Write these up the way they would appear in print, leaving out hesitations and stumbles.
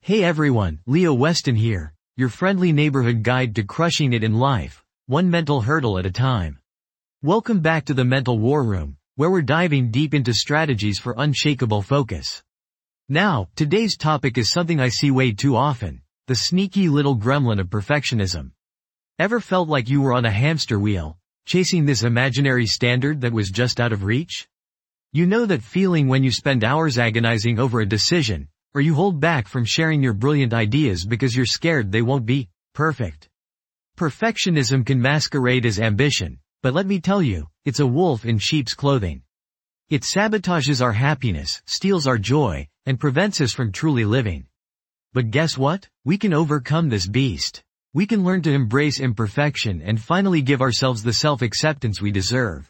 Hey everyone, Leo Weston here, your friendly neighborhood guide to crushing it in life, one mental hurdle at a time. Welcome back to the Mental War Room, where we're diving deep into strategies for unshakable focus. Now, today's topic is something I see way too often, the sneaky little gremlin of perfectionism. Ever felt like you were on a hamster wheel, chasing this imaginary standard that was just out of reach? You know that feeling when you spend hours agonizing over a decision, or you hold back from sharing your brilliant ideas because you're scared they won't be perfect. Perfectionism can masquerade as ambition, but let me tell you, it's a wolf in sheep's clothing. It sabotages our happiness, steals our joy, and prevents us from truly living. But guess what? We can overcome this beast. We can learn to embrace imperfection and finally give ourselves the self-acceptance we deserve.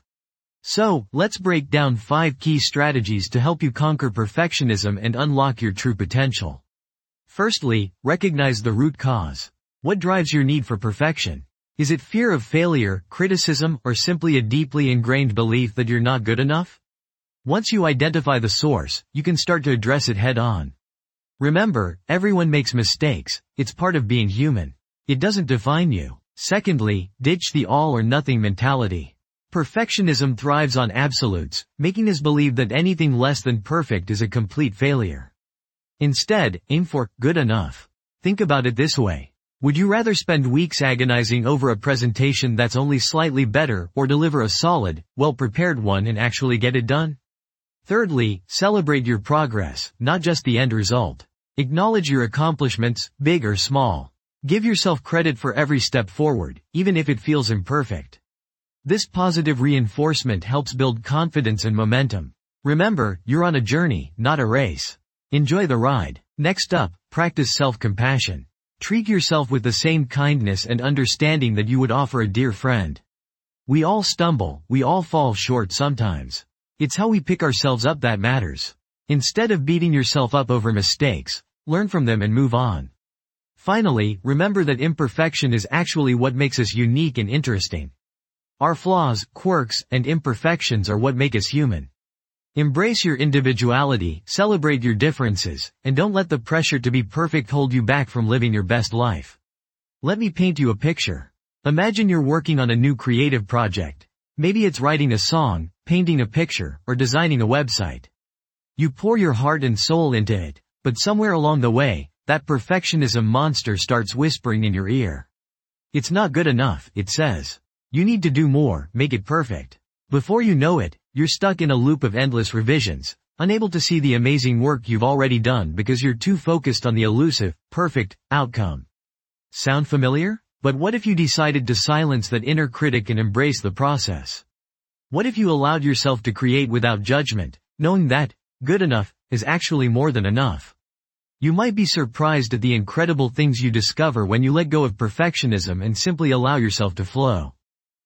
So, let's break down 5 key strategies to help you conquer perfectionism and unlock your true potential. Firstly, recognize the root cause. What drives your need for perfection? Is it fear of failure, criticism, or simply a deeply ingrained belief that you're not good enough? Once you identify the source, you can start to address it head on. Remember, everyone makes mistakes, it's part of being human. It doesn't define you. Secondly, ditch the all or nothing mentality. Perfectionism thrives on absolutes, making us believe that anything less than perfect is a complete failure. Instead, aim for good enough. Think about it this way. Would you rather spend weeks agonizing over a presentation that's only slightly better or deliver a solid, well-prepared one and actually get it done? Thirdly, celebrate your progress, not just the end result. Acknowledge your accomplishments, big or small. Give yourself credit for every step forward, even if it feels imperfect. This positive reinforcement helps build confidence and momentum. Remember, you're on a journey, not a race. Enjoy the ride. Next up, practice self-compassion. Treat yourself with the same kindness and understanding that you would offer a dear friend. We all stumble, we all fall short sometimes. It's how we pick ourselves up that matters. Instead of beating yourself up over mistakes, learn from them and move on. Finally, remember that imperfection is actually what makes us unique and interesting. Our flaws, quirks, and imperfections are what make us human. Embrace your individuality, celebrate your differences, and don't let the pressure to be perfect hold you back from living your best life. Let me paint you a picture. Imagine you're working on a new creative project. Maybe it's writing a song, painting a picture, or designing a website. You pour your heart and soul into it, but somewhere along the way, that perfectionism monster starts whispering in your ear. It's not good enough, it says. You need to do more, make it perfect. Before you know it, you're stuck in a loop of endless revisions, unable to see the amazing work you've already done because you're too focused on the elusive, perfect, outcome. Sound familiar? But what if you decided to silence that inner critic and embrace the process? What if you allowed yourself to create without judgment, knowing that, good enough, is actually more than enough? You might be surprised at the incredible things you discover when you let go of perfectionism and simply allow yourself to flow.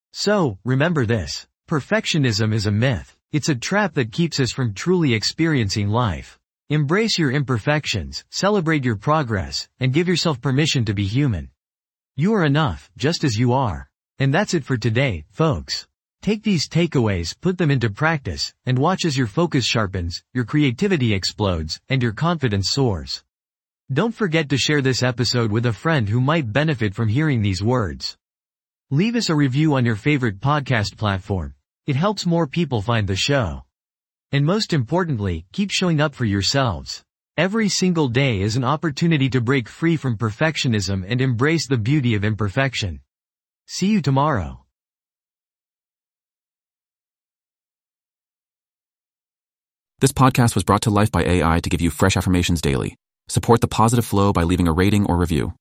So, remember this. Perfectionism is a myth. It's a trap that keeps us from truly experiencing life. Embrace your imperfections, celebrate your progress, and give yourself permission to be human. You are enough, just as you are. And that's it for today, folks. Take these takeaways, put them into practice, and watch as your focus sharpens, your creativity explodes, and your confidence soars. Don't forget to share this episode with a friend who might benefit from hearing these words. Leave us a review on your favorite podcast platform. It helps more people find the show. And most importantly, keep showing up for yourselves. Every single day is an opportunity to break free from perfectionism and embrace the beauty of imperfection. See you tomorrow. This podcast was brought to life by AI to give you fresh affirmations daily. Support the positive flow by leaving a rating or review.